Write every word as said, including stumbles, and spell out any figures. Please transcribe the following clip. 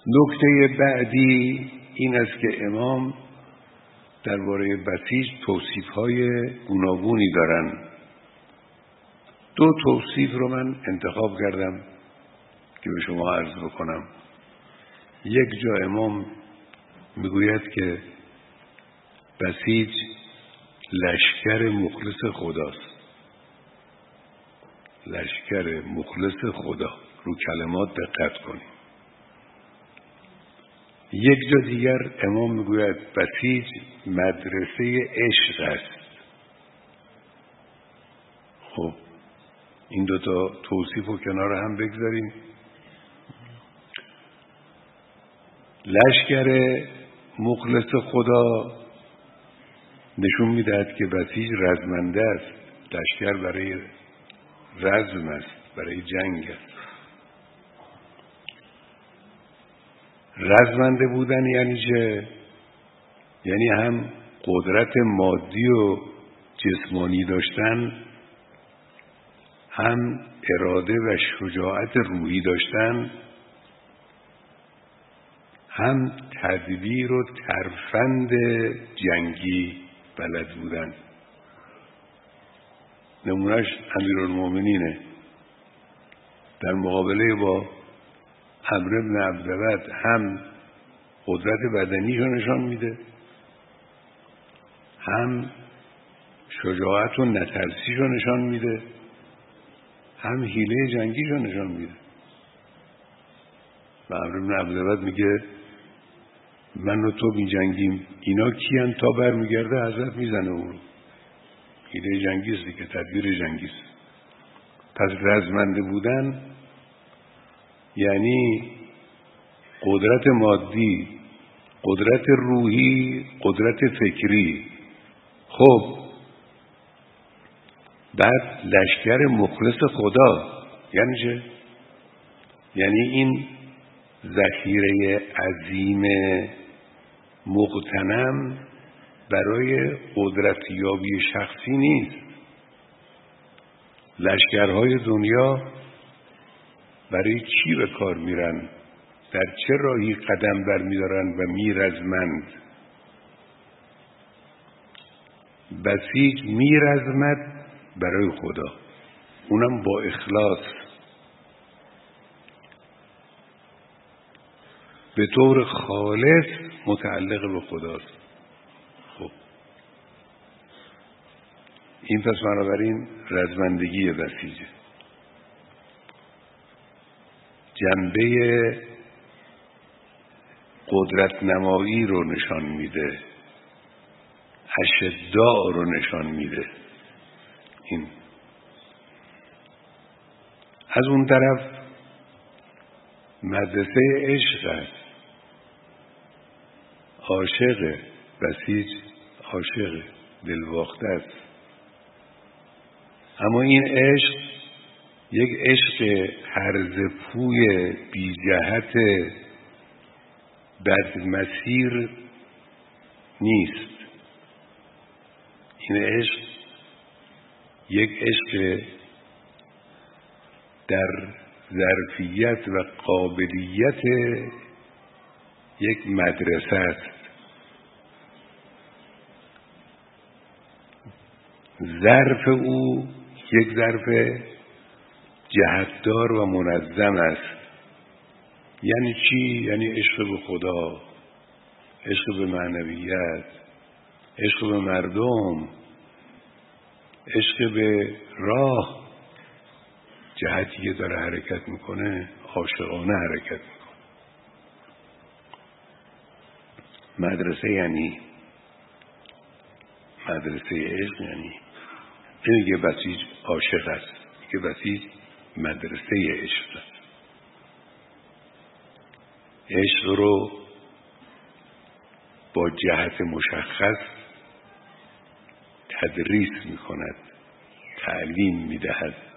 نکته بعدی این است که امام درباره بسیج توصیف‌های گوناگونی دارن. دو توصیف رو من انتخاب کردم که به شما عرض بکنم. یک جا امام میگوید که بسیج لشکر مخلص خداست. لشکر مخلص خدا. رو کلمات دقت کنیم. یک جا دیگر امام میگوید بسیج مدرسه عشق است. خب این دوتا توصیف رو کنار هم بگذاریم. لشکر مخلص خدا نشون میدهد که بسیج رزمنده است. لشکر برای رزم است، برای جنگ است. رزمنده بودن یعنی چه؟ یعنی هم قدرت مادی و جسمانی داشتن، هم اراده و شجاعت روحی داشتن، هم تدبیر و ترفند جنگی بلد بودن. نمونهش امیرالمومنینه در مقابله با عمرو بن عبدود، هم قدرت بدنی رو نشان میده، هم شجاعت و نترسی رو نشان میده، هم حیله جنگی رو نشان میده. و عمرو بن عبدود میگه من و تو بی جنگیم، اینا کیان؟ تا برمیگرده حضرت میزنه اون. حیله جنگی است که تدبیر جنگی است. پس رزمنده بودن یعنی قدرت مادی، قدرت روحی، قدرت فکری. خب بعد لشکر مخلص خدا یعنی چه؟ یعنی این ذخیره عظیم مغتنم برای قدرتیابی شخصی نیست. لشکرهای دنیا برای چی به کار میرن؟ در چه راهی قدم برمیدارن و میرزمند؟ بسیج میرزمد برای خدا، اونم با اخلاص، به طور خالص متعلق به خداست. خب این پس بنابراین رزمندگی بسیجه. جنبه قدرت نمایی رو نشان میده، اشداء رو نشان میده. این از اون طرف مدرسه عشق است. عاشق بسیج، عاشق دلواخته است. اما این عشق یک عشق هرزه پوی بی جهت بد مسیر نیست. این عشق یک عشق در ظرفیت و قابلیت یک مدرسه است. ظرف او یک ظرف جهتدار و منظم است. یعنی چی؟ یعنی عشق به خدا، عشق به معنویت، عشق به مردم، عشق به راه. جهتی که داره حرکت میکنه عاشقانه حرکت میکنه. مدرسه یعنی مدرسه عشق، یعنی نمیگه بسیج عاشق است، میگه بسیج مدرسه عشق است. عشق رو با جهت مشخص تدریس میکند، تعلیم میدهد.